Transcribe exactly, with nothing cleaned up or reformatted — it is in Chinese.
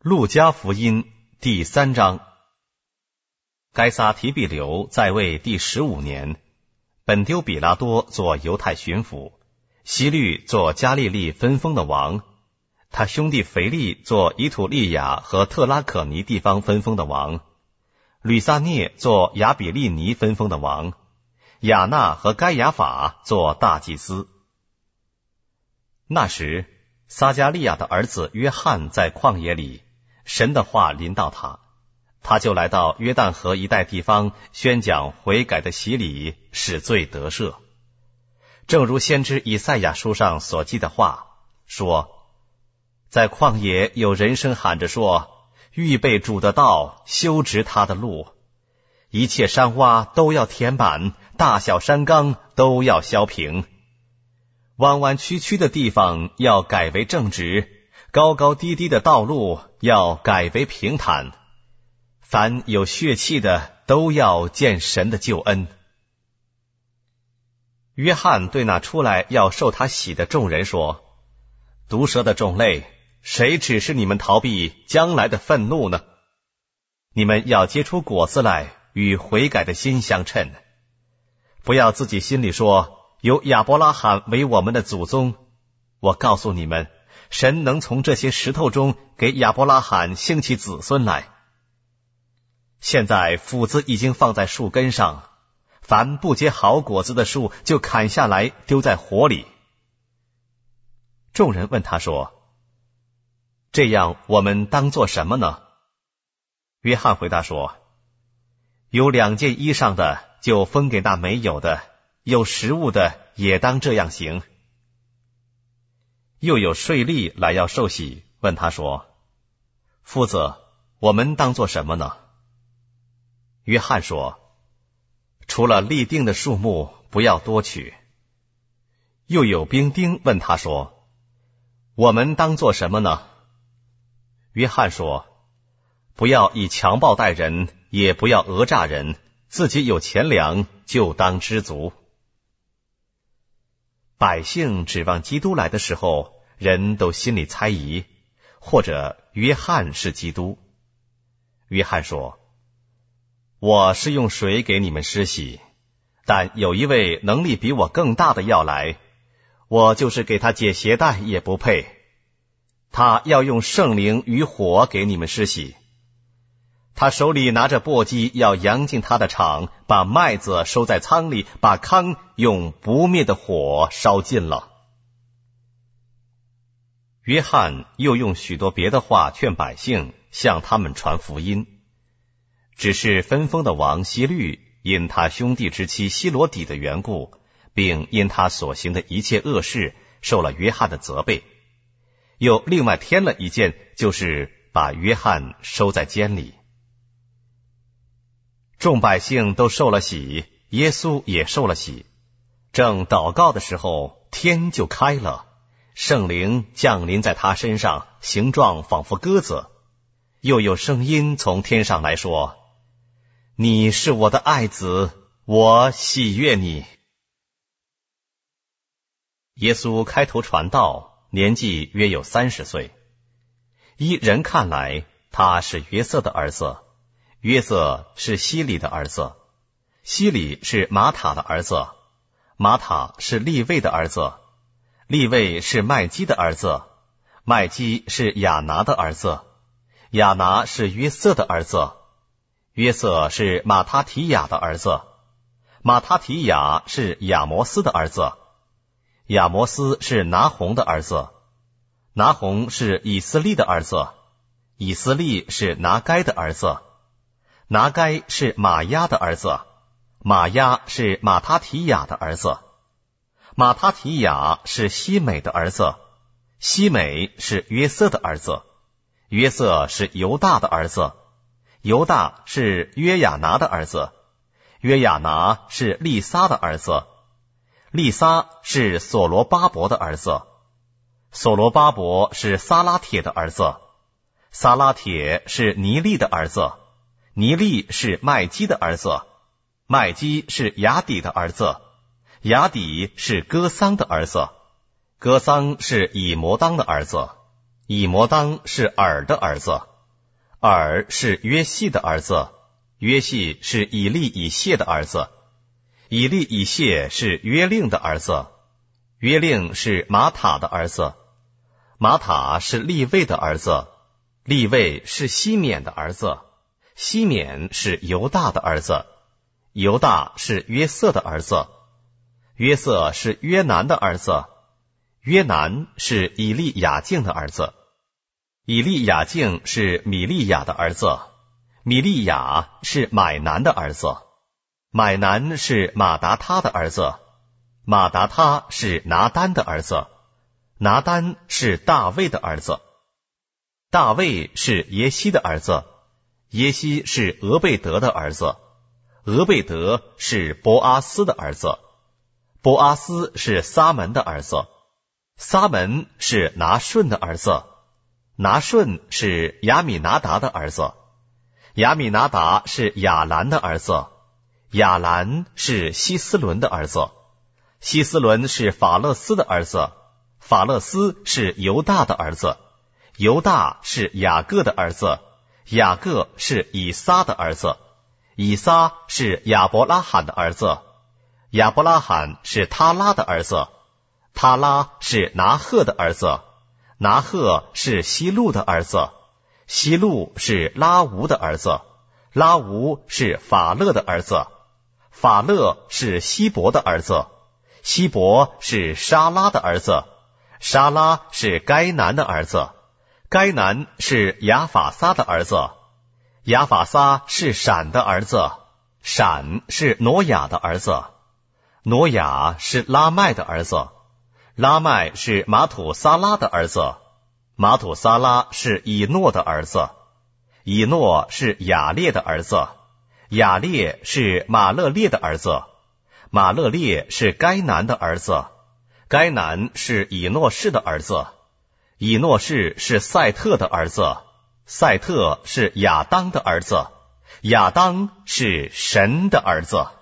路加福音第三章。该撒提庇留在位第十五年，本丢比拉多做犹太巡抚，希律做加利利分封的王，他兄弟腓力做以土利亚和特拉可尼地方分封的王，吕撒涅做亚比利尼分封的王，亚纳和该亚法做大祭司。那时撒加利亚的儿子约翰在旷野里，神的话临到他，他就来到约旦河一带地方，宣讲悔改的洗礼，使罪得赦。正如先知以赛亚书上所记的话说，在旷野有人声喊着说，预备主的道，修直他的路，一切山洼都要填满，大小山冈都要削平，弯弯曲曲的地方要改为正直，高高低低的道路要改为平坦，凡有血气的都要见神的救恩。约翰对那出来要受他洗的众人说，毒蛇的种类，谁指示你们逃避将来的愤怒呢？你们要结出果子来，与悔改的心相称。不要自己心里说，有亚伯拉罕为我们的祖宗。我告诉你们，神能从这些石头中给亚伯拉罕兴起子孙来。现在斧子已经放在树根上，凡不结好果子的树就砍下来丢在火里。众人问他说，这样我们当做什么呢？约翰回答说，有两件衣裳的就分给那没有的，有食物的也当这样行。又有税吏来要受洗，问他说，夫子，我们当做什么呢？约翰说，除了立定的数目，不要多取。又有兵丁问他说，我们当做什么呢？约翰说，不要以强暴待人，也不要讹诈人，自己有钱粮就当知足。百姓指望基督来的时候，人都心里猜疑，或者约翰是基督。约翰说，我是用水给你们施洗，但有一位能力比我更大的要来，我就是给他解鞋带也不配。他要用圣灵与火给你们施洗。他手里拿着簸箕，要扬进他的场，把麦子收在仓里，把糠用不灭的火烧尽了。约翰又用许多别的话劝百姓，向他们传福音。只是分封的王希律因他兄弟之妻希罗底的缘故，并因他所行的一切恶事，受了约翰的责备，又另外添了一件，就是把约翰收在监里。众百姓都受了洗，耶稣也受了洗。正祷告的时候，天就开了，圣灵降临在他身上，形状仿佛鸽子。又有声音从天上来说，你是我的爱子，我喜悦你。耶稣开头传道，年纪约有三十岁。依人看来，他是约瑟的儿子，约瑟是希里的儿子，希里是马塔的儿子，马塔是利未的儿子，利未是麦基的儿子，麦基是亚拿的儿子，亚拿是约瑟的儿子，约瑟是马他提亚的儿子，马他提亚是亚摩斯的儿子，亚摩斯是拿红的儿子，拿红是以斯利的儿子，以斯利是拿该的儿子，拿该是马押的儿子，马押是马他提亚的儿子，马他提亚是西美的儿子，西美是约瑟的儿子，约瑟是犹大的儿子，犹大是约亚拿的儿子，约亚拿是利撒的儿子，利撒是所罗巴伯的儿子，所罗巴伯是撒拉铁的儿子，撒拉铁是尼利的儿子，尼利是麦基的儿子，麦基是雅底的儿子，雅底是哥桑的儿子，哥桑是以摩当的儿子，以摩当是尔的儿子， 尔是约细的儿子，约细是以利以谢的儿子，以利以谢是约令的儿子，约令是马塔的儿子，马塔是利位的儿子，利位是西缅的儿子，西缅是犹大的儿子，犹大是约瑟的儿子，约瑟是约南的儿子，约南是以利亚敬的儿子，以利亚敬是米利亚的儿子，米利亚是买南的儿子，买南是马达他的儿子，马达他是拿单的儿子，拿单是大卫的儿子，大卫是耶西的儿子，耶西是俄贝德的儿子，俄贝德是波阿斯的儿子，波阿斯是撒门的儿子，撒门是拿顺的儿子，拿顺是亚米拿达的儿子，亚米拿达是亚兰的儿子，亚兰是希斯伦的儿子，希斯伦是法勒斯的儿子，法勒斯是犹大的儿子，犹大是雅各的儿子，雅各是以撒的儿子，以撒是亚伯拉罕的儿子，亚伯拉罕是他拉的儿子，他拉是拿鹤的儿子，拿鹤是希路的儿子，希路是拉吾的儿子，拉吾是法勒的儿子，法勒是希伯的儿子，希伯是沙拉的儿子，沙拉是该南的儿子，该南是亚法撒的儿子，亚法撒是闪的儿子，闪是挪亚的儿子，挪亚是拉麦的儿子，拉麦是马土撒拉的儿子，马土撒拉是以诺的儿子，以诺是雅列的儿子，雅列是马勒列的儿子，马勒列是该南的儿子，该南是以诺士的儿子，以诺士是赛特的儿子，赛特是亚当的儿子，亚当是神的儿子。